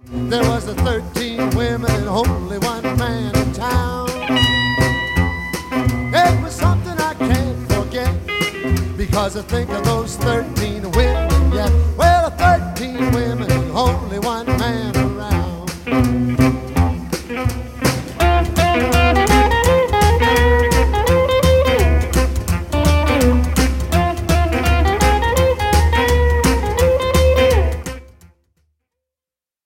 There was the 13 women and only one man in town. It was something I can't forget, because I think of those 13 women yet. Well, 13 women and only one man